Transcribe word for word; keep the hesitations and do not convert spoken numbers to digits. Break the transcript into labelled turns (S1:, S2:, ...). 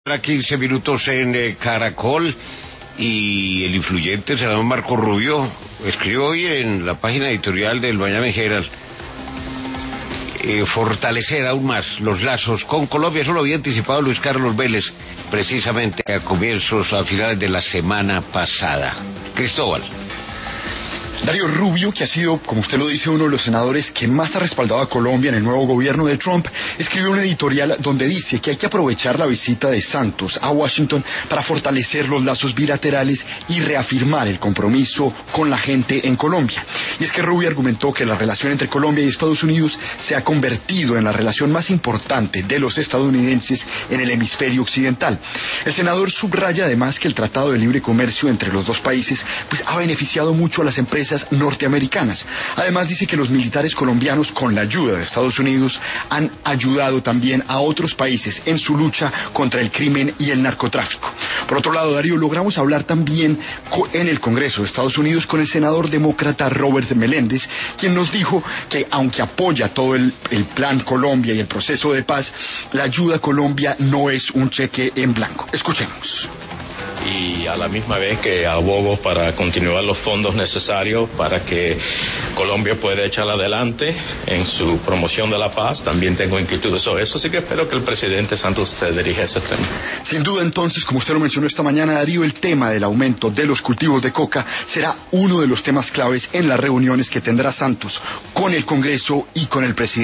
S1: A quince minutos en eh, Caracol, y el influyente senador Marco Rubio escribió hoy en la página editorial del Miami Herald eh, fortalecer aún más los lazos con Colombia. Eso lo había anticipado Luis Carlos Vélez precisamente a comienzos, a finales de la semana pasada. Cristóbal.
S2: Darío Rubio, que ha sido, como usted lo dice, uno de los senadores que más ha respaldado a Colombia en el nuevo gobierno de Trump, escribió un editorial donde dice que hay que aprovechar la visita de Santos a Washington para fortalecer los lazos bilaterales y reafirmar el compromiso con la gente en Colombia. Y es que Rubio argumentó que la relación entre Colombia y Estados Unidos se ha convertido en la relación más importante de los estadounidenses en el hemisferio occidental. El senador subraya además que el Tratado de Libre Comercio entre los dos países pues ha beneficiado mucho a las empresas norteamericanas. Además dice que los militares colombianos, con la ayuda de Estados Unidos, han ayudado también a otros países en su lucha contra el crimen y el narcotráfico. Por otro lado, Darío, logramos hablar también en el Congreso de Estados Unidos con el senador demócrata Robert Meléndez, quien nos dijo que aunque apoya todo el, el plan Colombia y el proceso de paz, la ayuda a Colombia no es un cheque en blanco. Escuchemos.
S3: Y a la misma vez que abogo para continuar los fondos necesarios para que Colombia pueda echar adelante en su promoción de la paz, también tengo inquietudes sobre eso, así que espero que el presidente Santos se dirija a ese tema.
S2: Sin duda, entonces, como usted lo mencionó esta mañana, Darío, el tema del aumento de los cultivos de coca será uno de los temas claves en las reuniones que tendrá Santos con el Congreso y con el presidente.